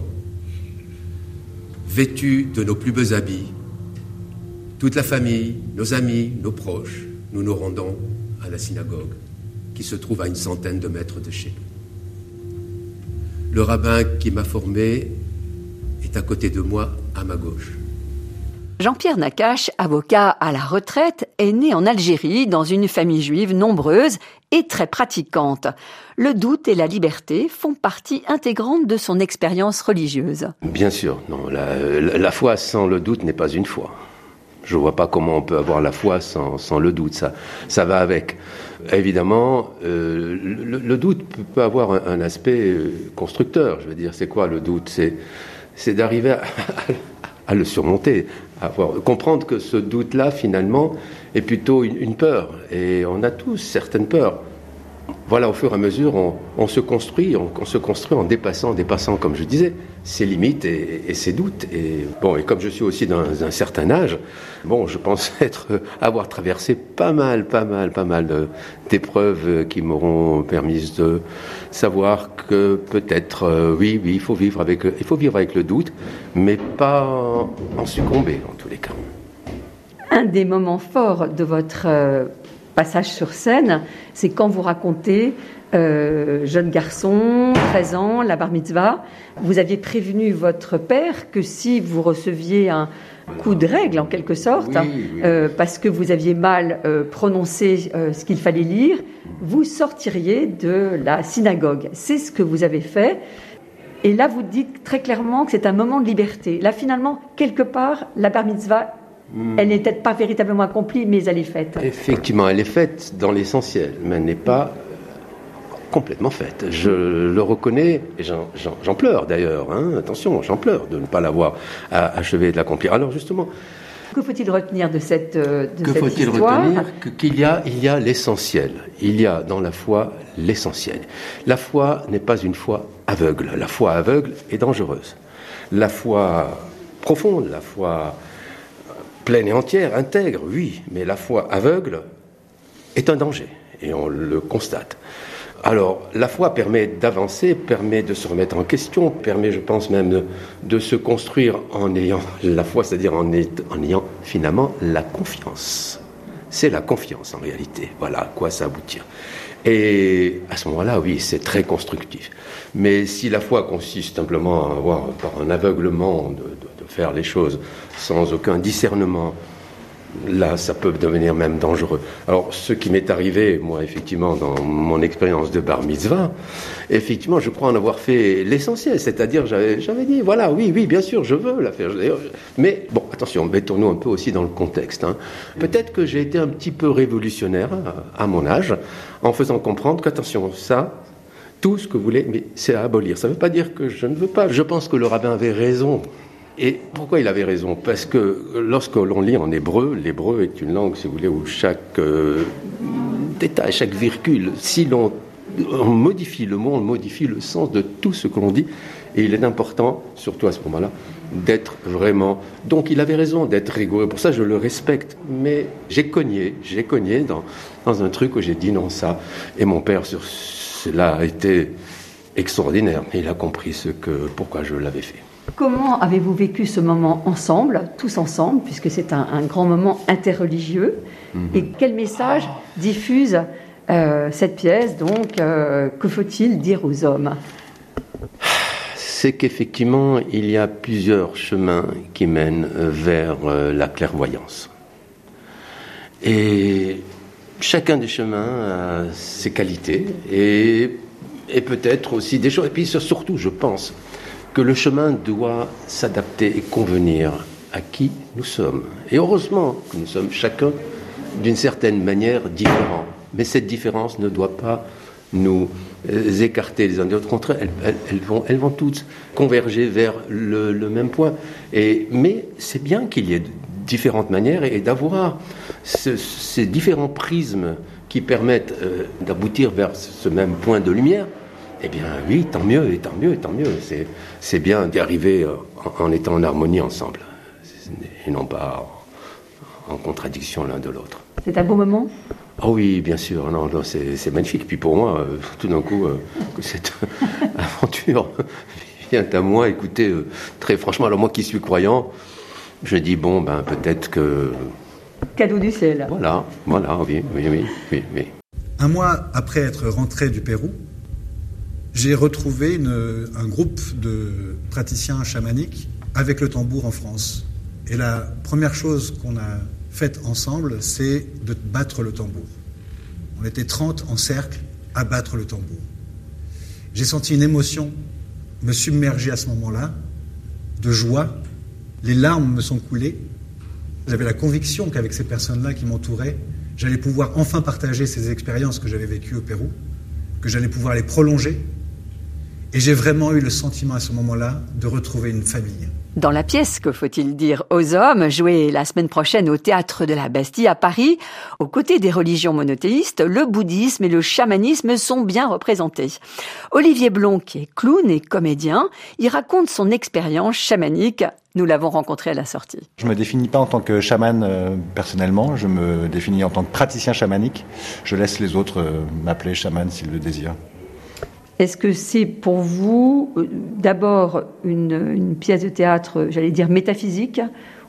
vêtus de nos plus beaux habits, toute la famille, nos amis, nos proches, nous nous rendons à la synagogue qui se trouve à 100 de mètres de chez nous. Le rabbin qui m'a formé est à côté de moi, à ma gauche. Jean-Pierre Nakache, avocat à la retraite, est né en Algérie dans une famille juive nombreuse et très pratiquante. Le doute et la liberté font partie intégrante de son expérience religieuse. Bien sûr, non, la foi sans le doute n'est pas une foi. Je ne vois pas comment on peut avoir la foi sans le doute, ça va avec. Évidemment, le doute peut avoir un aspect constructeur. Je veux dire, c'est quoi le doute? C'est d'arriver à le surmonter, comprendre que ce doute-là, finalement, est plutôt une peur. Et on a tous certaines peurs. Voilà, au fur et à mesure, on se construit en dépassant, comme je disais, ses limites et ses doutes. Et comme je suis aussi dans un certain âge, je pense avoir traversé pas mal d'épreuves qui m'auront permis de savoir que peut-être, oui, il faut vivre avec le doute, mais pas en succomber, en tous les cas. Un des moments forts de votre passage sur scène, c'est quand vous racontez jeune garçon, 13 ans, la bar mitzvah. Vous aviez prévenu votre père que si vous receviez un coup de règle, en quelque sorte, parce que vous aviez mal prononcé ce qu'il fallait lire, vous sortiriez de la synagogue. C'est ce que vous avez fait. Et là, vous dites très clairement que c'est un moment de liberté. Là, finalement, quelque part, la bar mitzvah, elle n'est peut-être pas véritablement accomplie, mais elle est faite. Effectivement, elle est faite dans l'essentiel, mais elle n'est pas complètement faite. Je le reconnais, et j'en pleure d'ailleurs. Attention, j'en pleure de ne pas l'avoir achevé de l'accomplir. Alors justement, que faut-il retenir de cette histoire ? Que faut-il retenir ? Qu'il y a l'essentiel. Il y a dans la foi l'essentiel. La foi n'est pas une foi aveugle. La foi aveugle est dangereuse. La foi profonde, la foi pleine et entière, intègre, oui, mais la foi aveugle est un danger, et on le constate. Alors, la foi permet d'avancer, permet de se remettre en question, permet, je pense même, de se construire en ayant la foi, c'est-à-dire en ayant finalement la confiance. C'est la confiance en réalité, voilà à quoi ça aboutit. Et à ce moment-là, oui, c'est très constructif. Mais si la foi consiste simplement à avoir, par un aveuglement, de faire les choses sans aucun discernement, là, ça peut devenir même dangereux. Alors, ce qui m'est arrivé, moi, effectivement, dans mon expérience de bar mitzvah, effectivement, je crois en avoir fait l'essentiel. C'est-à-dire, j'avais dit, voilà, oui, bien sûr, je veux la faire. Mais, bon, attention, mettons-nous un peu aussi dans le contexte. Peut-être que j'ai été un petit peu révolutionnaire à mon âge, en faisant comprendre qu'attention, ça, tout ce que vous voulez, mais c'est à abolir. Ça ne veut pas dire que je ne veux pas. Je pense que le rabbin avait raison. Et pourquoi il avait raison ? Parce que lorsque l'on lit en hébreu, l'hébreu est une langue, si vous voulez, où chaque détail, chaque virgule, si on modifie le mot, on modifie le sens de tout ce que l'on dit. Et il est important, surtout à ce moment-là, d'être vraiment... Donc il avait raison d'être rigoureux. Pour ça, je le respecte. Mais j'ai cogné dans un truc où j'ai dit non, ça. Et mon père, sur cela, a été extraordinaire. Mais il a compris pourquoi je l'avais fait. Comment avez-vous vécu ce moment ensemble, tous ensemble, puisque c'est un grand moment interreligieux, et quel message diffuse cette pièce, donc, que faut-il dire aux hommes ? C'est qu'effectivement, il y a plusieurs chemins qui mènent vers la clairvoyance. Et chacun des chemins a ses qualités, et peut-être aussi des choses, et puis surtout, je pense, que le chemin doit s'adapter et convenir à qui nous sommes. Et heureusement que nous sommes chacun d'une certaine manière différents. Mais cette différence ne doit pas nous écarter les uns des autres. Au contraire, elles vont toutes converger vers le même point. Mais c'est bien qu'il y ait différentes manières et d'avoir ces différents prismes qui permettent d'aboutir vers ce même point de lumière. Eh bien oui, tant mieux. C'est bien d'y arriver en étant en harmonie ensemble, et non pas en contradiction l'un de l'autre. C'est un beau moment ? Ah oui, bien sûr, non, c'est magnifique. Puis pour moi, tout d'un coup, que cette aventure vient à moi, écoutez, très franchement, alors moi qui suis croyant, je dis peut-être que... Cadeau du ciel. Voilà, oui. Un mois après être rentré du Pérou, j'ai retrouvé un groupe de praticiens chamaniques avec le tambour en France. Et la première chose qu'on a faite ensemble, c'est de battre le tambour. On était 30 en cercle à battre le tambour. J'ai senti une émotion me submerger à ce moment-là, de joie. Les larmes me sont coulées. J'avais la conviction qu'avec ces personnes-là qui m'entouraient, j'allais pouvoir enfin partager ces expériences que j'avais vécues au Pérou, que j'allais pouvoir les prolonger. Et j'ai vraiment eu le sentiment à ce moment-là de retrouver une famille. Dans la pièce Que faut-il dire aux hommes, jouée la semaine prochaine au Théâtre de la Bastille à Paris, aux côtés des religions monothéistes, le bouddhisme et le chamanisme sont bien représentés. Olivier Blon, qui est clown et comédien, y raconte son expérience chamanique. Nous l'avons rencontré à la sortie. Je me définis pas en tant que chaman personnellement, je me définis en tant que praticien chamanique. Je laisse les autres m'appeler chaman s'ils le désirent. Est-ce que c'est pour vous d'abord une pièce de théâtre, j'allais dire métaphysique,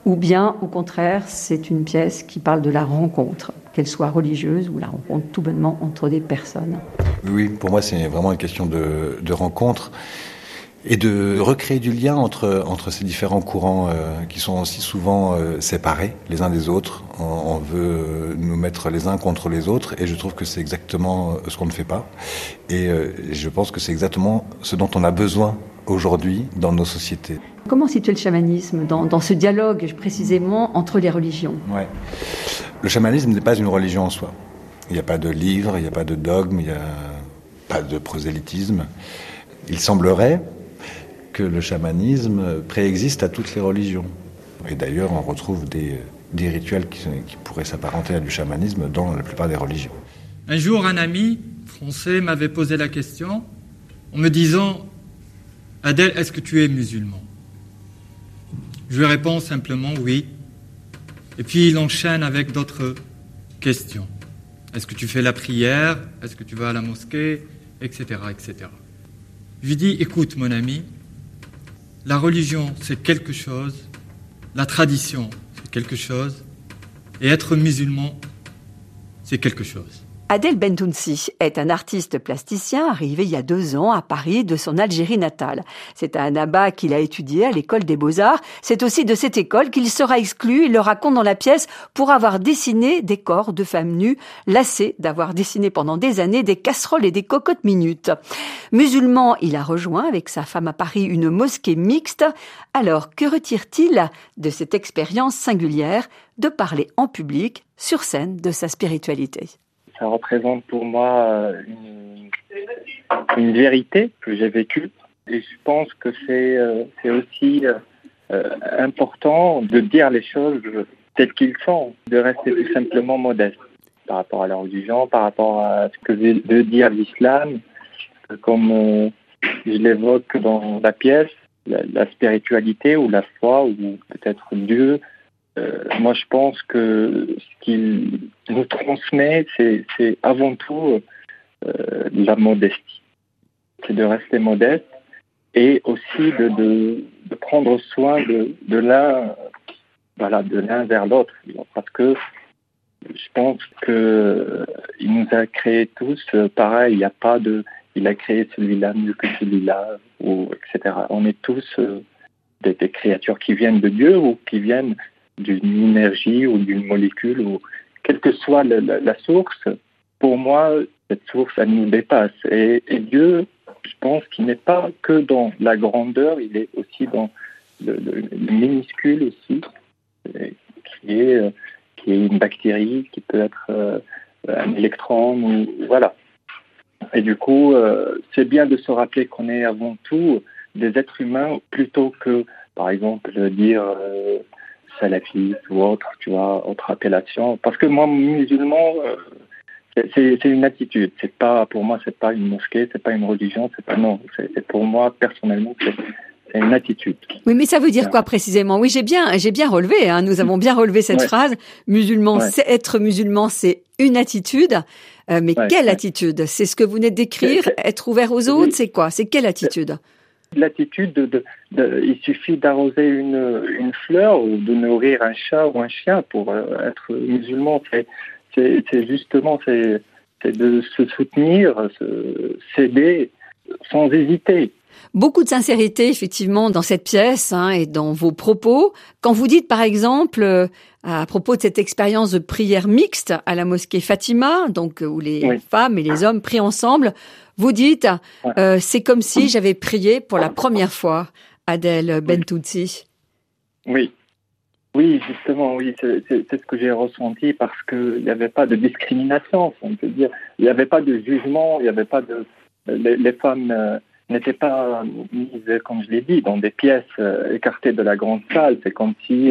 ou bien, au contraire, c'est une pièce qui parle de la rencontre, qu'elle soit religieuse ou la rencontre tout bonnement entre des personnes. Oui, pour moi, c'est vraiment une question de rencontre et de recréer du lien entre ces différents courants qui sont aussi souvent séparés les uns des autres. On veut nous mettre les uns contre les autres et je trouve que c'est exactement ce qu'on ne fait pas. Et je pense que c'est exactement ce dont on a besoin aujourd'hui dans nos sociétés. Comment situer le chamanisme dans ce dialogue précisément entre les religions ? Ouais. Le chamanisme n'est pas une religion en soi. Il n'y a pas de livre, il n'y a pas de dogme, il n'y a pas de prosélytisme. Il semblerait que le chamanisme préexiste à toutes les religions. Et d'ailleurs, on retrouve des rituels qui pourraient s'apparenter à du chamanisme dans la plupart des religions. Un jour, un ami français m'avait posé la question en me disant « Adèle, est-ce que tu es musulman ?» Je lui réponds simplement « oui ». Et puis il enchaîne avec d'autres questions. Est-ce que tu fais la prière ? Est-ce que tu vas à la mosquée ? Etc., etc. Je lui dis « Écoute, mon ami, la religion, c'est quelque chose, la tradition, c'est quelque chose, et être musulman, c'est quelque chose. » Adel Bentounsi est un artiste plasticien arrivé il y a 2 ans à Paris de son Algérie natale. C'est à Annaba qu'il a étudié à l'école des Beaux-Arts. C'est aussi de cette école qu'il sera exclu, il le raconte dans la pièce, pour avoir dessiné des corps de femmes nues, lassé d'avoir dessiné pendant des années des casseroles et des cocottes minutes. Musulman, il a rejoint avec sa femme à Paris une mosquée mixte. Alors, que retire-t-il de cette expérience singulière de parler en public, sur scène, de sa spiritualité ? Ça représente pour moi une vérité que j'ai vécue. Et je pense que c'est aussi important de dire les choses telles qu'ils sont, de rester tout simplement modeste par rapport à la religion, par rapport à ce que veut dire l'islam. Comme je l'évoque dans la pièce, la spiritualité ou la foi ou peut-être Dieu, moi, je pense que ce qu'il nous transmet, c'est avant tout la modestie. C'est de rester modeste et aussi de prendre soin de l'un vers l'autre. Parce que je pense qu'il nous a créés tous pareil. Il a créé celui-là mieux que celui-là, etc. On est tous des créatures qui viennent de Dieu ou qui viennent d'une énergie ou d'une molécule, ou quelle que soit la source. Pour moi, cette source, elle nous dépasse. Et Dieu, je pense qu'il n'est pas que dans la grandeur, il est aussi dans le minuscule aussi, qui est une bactérie, qui peut être un électron, ou voilà. Et du coup, c'est bien de se rappeler qu'on est avant tout des êtres humains, plutôt que, par exemple, dire salafiste ou autre, tu vois, autre appellation. Parce que moi, musulman, c'est une attitude. Pour moi, c'est pas une mosquée, c'est pas une religion, pour moi, personnellement, c'est une attitude. Oui, mais ça veut dire quoi précisément ? Oui, j'ai bien relevé, nous avons bien relevé cette phrase. Musulman, être musulman, c'est une attitude. Mais quelle attitude ? C'est ce que vous venez de décrire, être ouvert aux autres, c'est quoi ? C'est quelle attitude ? L'attitude il suffit d'arroser une fleur ou de nourrir un chat ou un chien pour être musulman. C'est justement de se soutenir, s'aider sans hésiter. Beaucoup de sincérité, effectivement, dans cette pièce et dans vos propos. Quand vous dites, par exemple, à propos de cette expérience de prière mixte à la mosquée Fatima, donc où les femmes et les hommes prient ensemble, vous dites, c'est comme si j'avais prié pour la première fois, Adel Bentounsi. Oui, justement, oui, c'est ce que j'ai ressenti, parce qu'il n'y avait pas de discrimination, on peut dire. Il n'y avait pas de jugement, il n'y avait pas de... Les femmes n'étaient pas mises, comme je l'ai dit, dans des pièces écartées de la grande salle. C'est comme si,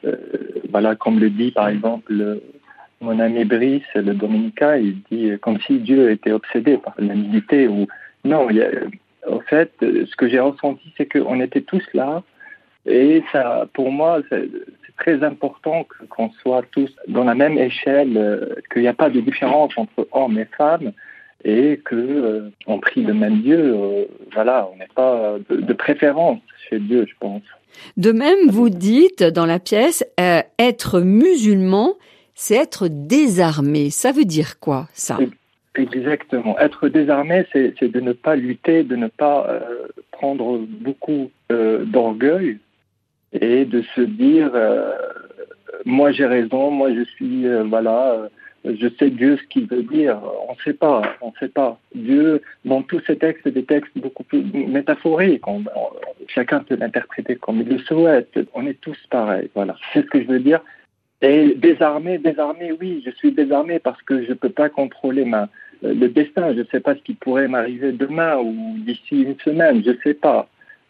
comme le dit par exemple mon ami Brice, le dominicain, il dit comme si Dieu était obsédé par la nudité. Non, en fait, ce que j'ai ressenti, c'est qu'on était tous là. Et ça, pour moi, c'est très important qu'on soit tous dans la même échelle, qu'il n'y a pas de différence entre hommes et femmes. et que on prie le même Dieu. Voilà, on n'est pas de préférence chez Dieu, je pense. De même, vous dites dans la pièce, être musulman, c'est être désarmé. Ça veut dire quoi, ça ? Exactement. Être désarmé, c'est de ne pas lutter, de ne pas prendre beaucoup d'orgueil et de se dire moi j'ai raison, moi je suis je sais Dieu ce qu'il veut dire. On ne sait pas. Dieu, dans tous ces textes, c'est des textes beaucoup plus métaphoriques. Chacun peut l'interpréter comme il le souhaite. On est tous pareils. Voilà. C'est ce que je veux dire. Et désarmé, oui, je suis désarmé parce que je ne peux pas contrôler le destin. Je ne sais pas ce qui pourrait m'arriver demain ou d'ici une semaine. Je ne sais pas.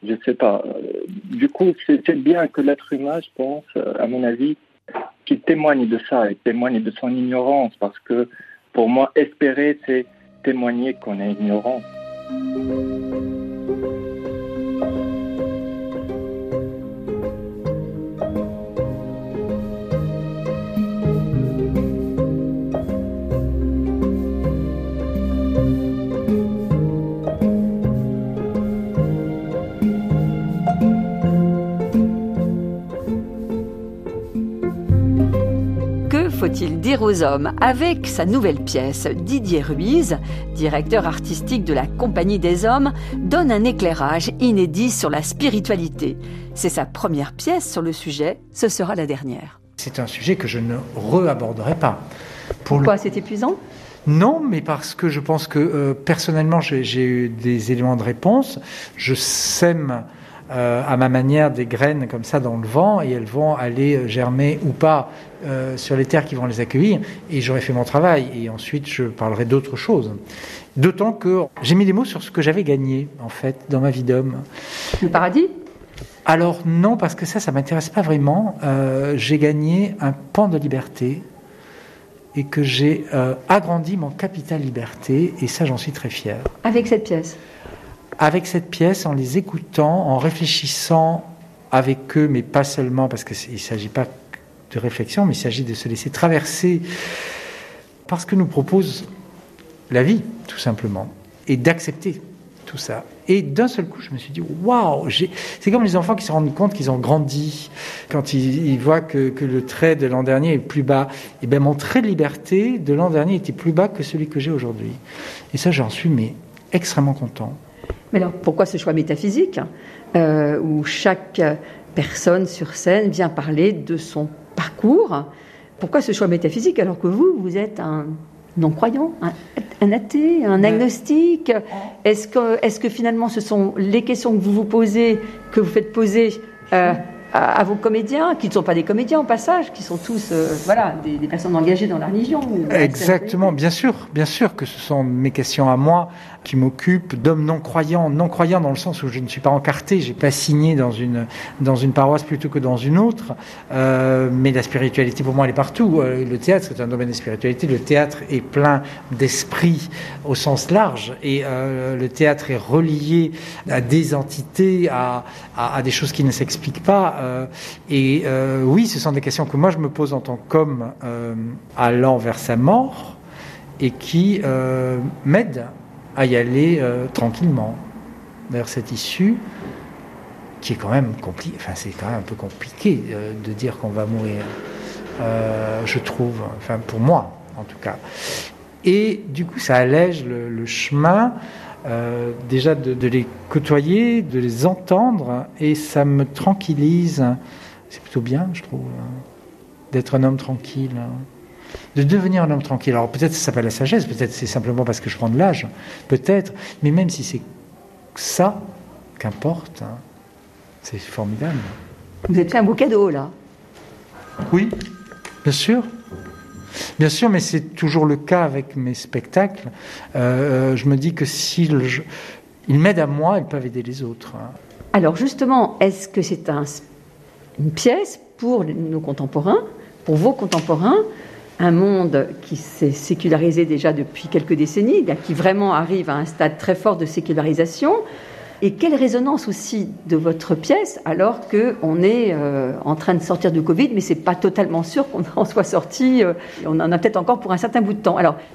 Du coup, c'est bien que l'être humain, je pense, à mon avis, qu'il témoigne de ça et témoigne de son ignorance, parce que pour moi, espérer, c'est témoigner qu'on est ignorant. Faut-il dire aux hommes? Avec sa nouvelle pièce, Didier Ruiz, directeur artistique de la Compagnie des Hommes, donne un éclairage inédit sur la spiritualité. C'est sa première pièce sur le sujet, ce sera la dernière. C'est un sujet que je ne re-aborderai pas. Pourquoi c'est épuisant? Non, mais parce que je pense que personnellement j'ai eu des éléments de réponse. Je sème à ma manière des graines comme ça dans le vent et elles vont aller germer ou pas sur les terres qui vont les accueillir et j'aurai fait mon travail et ensuite je parlerai d'autres choses. D'autant que j'ai mis des mots sur ce que j'avais gagné en fait dans ma vie d'homme. Le paradis ? Alors non, parce que ça m'intéresse pas vraiment. J'ai gagné un pan de liberté et que j'ai agrandi mon capital liberté et ça j'en suis très fier. Avec cette pièce ? Avec cette pièce, en les écoutant, en réfléchissant avec eux, mais pas seulement, parce qu'il ne s'agit pas de réflexion, mais il s'agit de se laisser traverser par ce que nous propose la vie, tout simplement, et d'accepter tout ça. Et d'un seul coup, je me suis dit, waouh, c'est comme les enfants qui se rendent compte qu'ils ont grandi, quand ils voient que le trait de l'an dernier est plus bas. Et bien, mon trait de liberté de l'an dernier était plus bas que celui que j'ai aujourd'hui. Et ça, j'en suis extrêmement content. Mais alors, pourquoi ce choix métaphysique où chaque personne sur scène vient parler de son parcours? Pourquoi ce choix métaphysique alors que vous êtes un non-croyant, un athée, un agnostique? Est-ce que finalement ce sont les questions que vous vous posez, que vous faites poser à vos comédiens, qui ne sont pas des comédiens au passage, qui sont tous des personnes engagées dans la religion? Exactement, bien sûr que ce sont mes questions à moi qui m'occupent, d'hommes non-croyants dans le sens où je ne suis pas encarté, j'ai pas signé dans une paroisse plutôt que dans une autre, mais la spiritualité pour moi elle est partout. Le théâtre c'est un domaine de spiritualité, le théâtre est plein d'esprit au sens large et le théâtre est relié à des entités, à des choses qui ne s'expliquent pas. Oui, ce sont des questions que moi je me pose en tant qu'homme allant vers sa mort et qui m'aident à y aller tranquillement vers cette issue qui est quand même compliquée. Enfin, c'est quand même un peu compliqué de dire qu'on va mourir, je trouve. Enfin, pour moi, en tout cas. Et du coup, ça allège le chemin. Déjà de les côtoyer, de les entendre, et ça me tranquillise. C'est plutôt bien, je trouve, d'être un homme tranquille, de devenir un homme tranquille. Alors peut-être ça s'appelle la sagesse, peut-être c'est simplement parce que je prends de l'âge, peut-être, mais même si c'est ça, qu'importe, c'est formidable. Vous êtes fait un beau cadeau, là. Oui, bien sûr, mais c'est toujours le cas avec mes spectacles. Je me dis que s'ils m'aident à moi, ils peuvent aider les autres. Alors justement, est-ce que c'est une pièce pour nos contemporains, pour vos contemporains, un monde qui s'est sécularisé déjà depuis quelques décennies, qui vraiment arrive à un stade très fort de sécularisation? Et quelle résonance aussi de votre pièce alors qu'on est en train de sortir du Covid, mais c'est pas totalement sûr qu'on en soit sorti. On en a peut-être encore pour un certain bout de temps. Alors,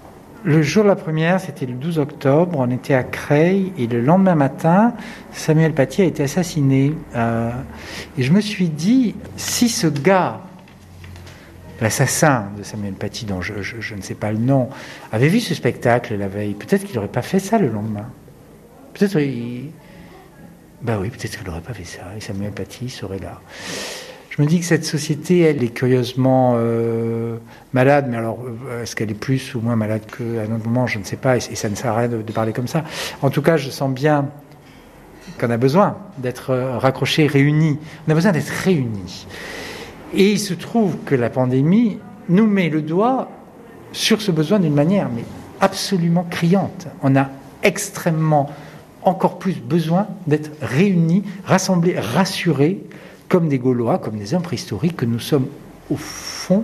Le jour de la première, c'était le 12 octobre, on était à Creil, et le lendemain matin, Samuel Paty a été assassiné. Et je me suis dit, si ce gars, l'assassin de Samuel Paty, dont je ne sais pas le nom, avait vu ce spectacle la veille, peut-être qu'il n'aurait pas fait ça le lendemain. Peut-être peut-être qu'il n'aurait pas fait ça, et Samuel Paty serait là. Je me dis que cette société, elle est curieusement malade, mais alors, est-ce qu'elle est plus ou moins malade qu'à un autre moment, je ne sais pas, et ça ne sert à rien de parler comme ça. En tout cas, je sens bien qu'on a besoin d'être raccrochés, réunis. On a besoin d'être réunis. Et il se trouve que la pandémie nous met le doigt sur ce besoin d'une manière mais absolument criante. On a extrêmement, encore plus besoin d'être réunis, rassemblés, rassurés, comme des Gaulois, comme des hommes préhistoriques que nous sommes au fond,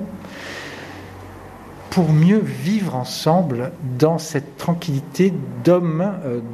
pour mieux vivre ensemble dans cette tranquillité d'homme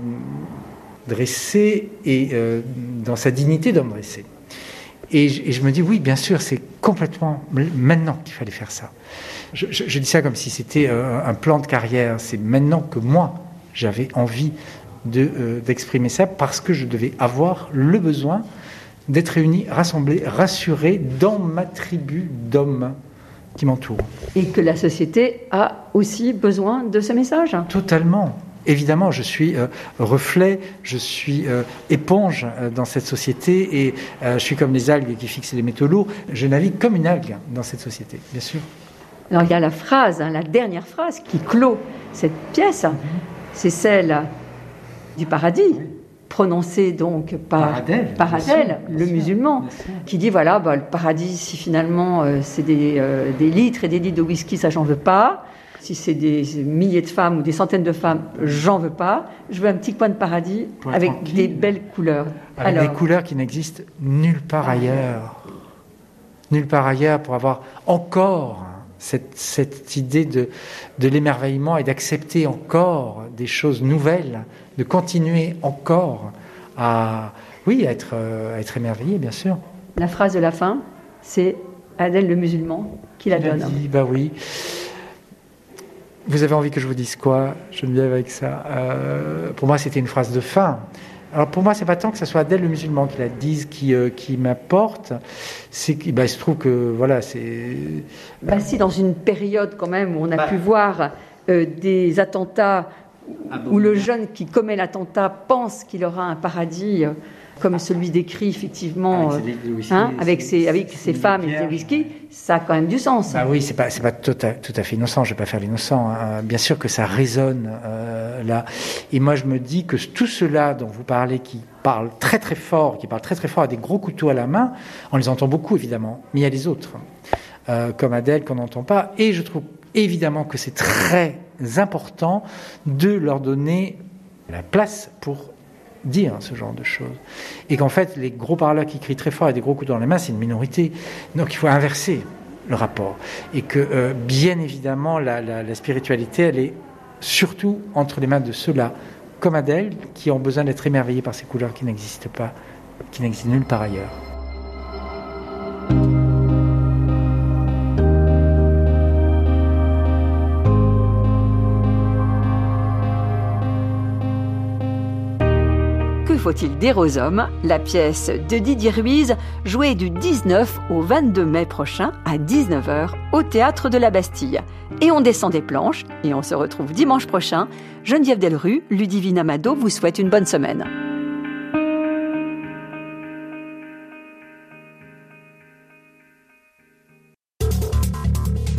dressé et dans sa dignité d'homme dressé. Et je me dis, oui, bien sûr, c'est complètement maintenant qu'il fallait faire ça. Je dis ça comme si c'était un plan de carrière. C'est maintenant que moi, j'avais envie d'exprimer ça parce que je devais avoir le besoin d'être réunis, rassemblés, rassurés dans ma tribu d'hommes qui m'entourent. Et que la société a aussi besoin de ce message. Totalement. Évidemment, je suis reflet, je suis éponge dans cette société et je suis comme les algues qui fixent les métaux lourds. Je navigue comme une algue dans cette société, bien sûr. Alors il y a la phrase, la dernière phrase qui clôt cette pièce, c'est celle du paradis, prononcée donc par Adèle, le musulman, qui dit voilà, le paradis, si finalement c'est des litres et des litres de whisky, ça j'en veux pas. Si c'est des milliers de femmes ou des centaines de femmes, j'en veux pas. Je veux un petit coin de paradis avec des belles couleurs. Avec des couleurs qui n'existent nulle part ailleurs. Nulle part ailleurs pour avoir encore cette idée de l'émerveillement et d'accepter encore des choses nouvelles, de continuer encore à être émerveillé, bien sûr. La phrase de la fin, c'est Adèle le musulman qui la donne. Dit, oui. Vous avez envie que je vous dise quoi, Geneviève, avec ça Pour moi, c'était une phrase de fin. Alors pour moi, c'est pas tant que ce soit Adèle le musulman qui la dise, qui m'apporte. C'est qu'il se trouve que voilà, c'est. Si dans une période quand même où on a pu voir des attentats où le jeune qui commet l'attentat pense qu'il aura un paradis. Comme celui décrit effectivement avec ses femmes et ses whisky, ça a quand même du sens. Oui, c'est pas tout à fait innocent. Je vais pas faire l'innocent. Bien sûr que ça résonne là. Et moi, je me dis que tout cela dont vous parlez, qui parle très très fort, à des gros couteaux à la main, on les entend beaucoup évidemment, mais il y a les autres, comme Adèle qu'on n'entend pas. Et je trouve évidemment que c'est très important de leur donner la place pour dire ce genre de choses. Et qu'en fait, les gros parleurs qui crient très fort et des gros couteaux dans les mains, c'est une minorité. Donc il faut inverser le rapport. Et que, bien évidemment, la spiritualité, elle est surtout entre les mains de ceux-là, comme Adèle, qui ont besoin d'être émerveillés par ces couleurs qui n'existent pas, qui n'existent nulle part ailleurs. Faut-il dire aux hommes, la pièce de Didier Ruiz, jouée du 19 au 22 mai prochain à 19h au Théâtre de la Bastille. Et on descend des planches et on se retrouve dimanche prochain. Geneviève Delrue, Ludivine Amado vous souhaite une bonne semaine.